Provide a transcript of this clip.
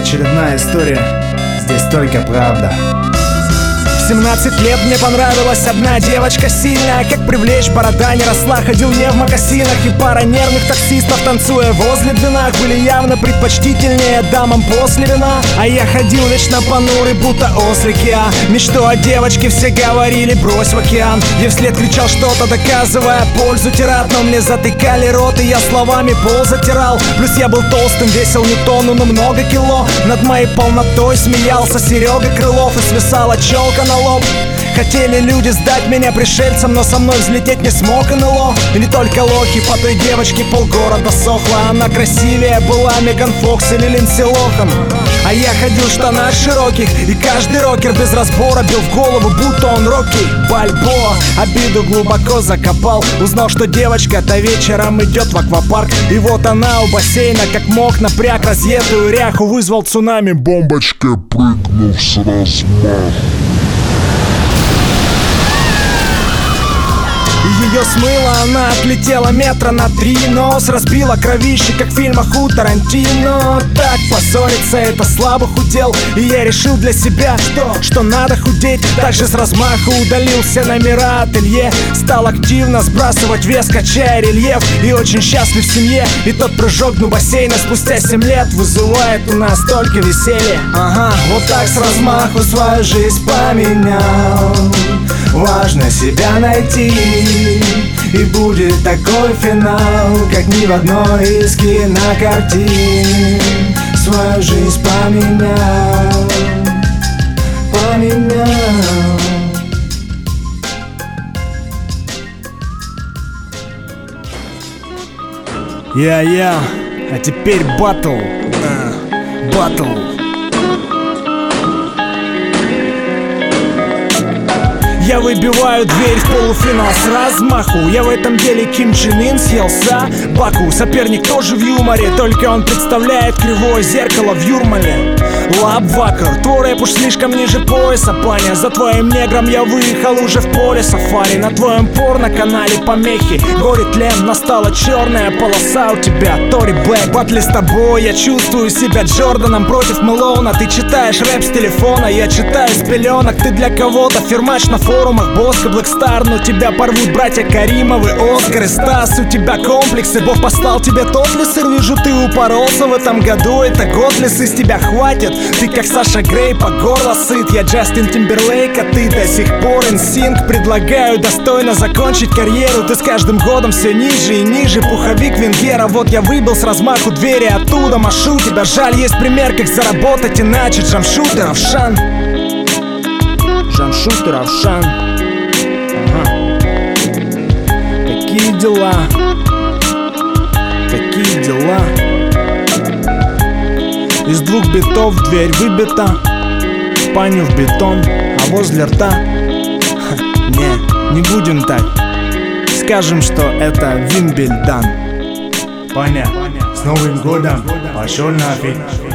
очередная история. Здесь только правда. В 17 лет мне понравилась одна девочка сильная. Как привлечь, борода не росла, ходил не в мокасинах. И пара нервных таксистов, танцуя возле двинах, были явно предпочтительнее дамам после вина. А я ходил вечно понурый, будто ослики. Мечту о девочке все говорили: брось в океан. Я вслед кричал что-то, доказывая пользу тират, но мне затыкали рот, и я словами пол затирал. Плюс я был толстым, весил не тонну, но много кило. Над моей полнотой смеялся Серега Крылов, и свисала челка на лоб. Хотели люди сдать меня пришельцам, но со мной взлететь не смог НЛО. И не только лохи, по той девочке полгорода сохла. Она красивее была Меган Фокс или Линдси Лохан. А я ходил в штанах широких, и каждый рокер без разбора бил в голову, будто он Рокки Бальбоа. Обиду глубоко закопал, узнал, что девочка-то вечером идет в аквапарк. И вот она у бассейна, как мог, напряг разъетую ряху, вызвал цунами. Бомбочка, прыгнув с размаху. Ее смыло, она отлетела метра на 3. Нос разбила кровище, как в фильмах у Тарантино. Так поссориться — это слабо худел. И я решил для себя, что надо худеть. Также с размаху удалил все номера ателье. Стал активно сбрасывать вес, качая рельеф. И очень счастлив в семье. И тот прыжок дну бассейна спустя 7 лет вызывает у нас только веселье. Ага, вот так с размаху свою жизнь поменял. Важно себя найти, и будет такой финал, как ни в одной из кинокартин. Свою жизнь поменял, поменял. Я, а теперь батл. Батл. Я выбиваю дверь в полуфинал с размаху. Я в этом деле Ким Чен Ын съелся Баку. Соперник тоже в юморе, только он представляет кривое зеркало в Юрмале. Лабвакер, твой рэп уж слишком ниже пояса, паня. За твоим негром я выехал уже в поле сафари. На твоем порно-канале помехи, горит тлен, настала черная полоса у тебя, Тори Блэк. Батли с тобой, я чувствую себя Джорданом против Мэлоуна. Ты читаешь рэп с телефона, я читаю с пеленок. Ты для кого-то фирмач на форумах, Боско, Блэкстар, но тебя порвут братья Каримовы, Оскар и Стас. У тебя комплексы, Бог послал тебе тот ли сыр. Вижу, ты упоролся в этом году, это год лес, из тебя хватит. Ты как Саша Грей, по горло сыт. Я Джастин Тимберлейк, а ты до сих пор NSYNC. Предлагаю достойно закончить карьеру. Ты с каждым годом все ниже и ниже. Пуховик Венгера, вот я выбил с размаху двери, оттуда машу тебя. Жаль, есть пример, как заработать иначе. Джамшутер Авшан. Джамшутер Авшан. Ага. Такие дела. Такие дела. Из 2 битов дверь выбита, паню в бетон, а возле рта не будем так. Скажем, что это Вимбельдан. Паня, с Новым годом, пошел нафиг.